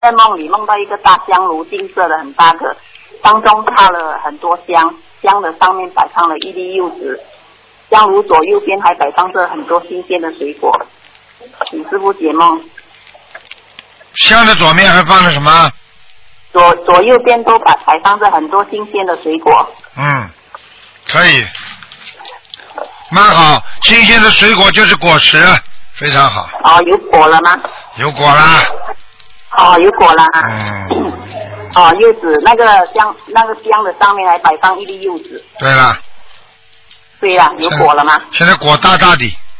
在梦里梦到一个大香炉，金色的很大个，当中插了很多香，香的上面摆放了一粒柚子，香炉左右边还摆放着很多新鲜的水果。请师父解梦。 香的左面还放了什么？ 左右边都摆放着很多新鲜的水果。 可以，蛮好。新鲜的水果就是果实，非常好。 有果了吗？ 有果啦。 有果了。柚子那个香的上面还摆放一粒柚子。 对了， 有果了吗？ 现在果大大的。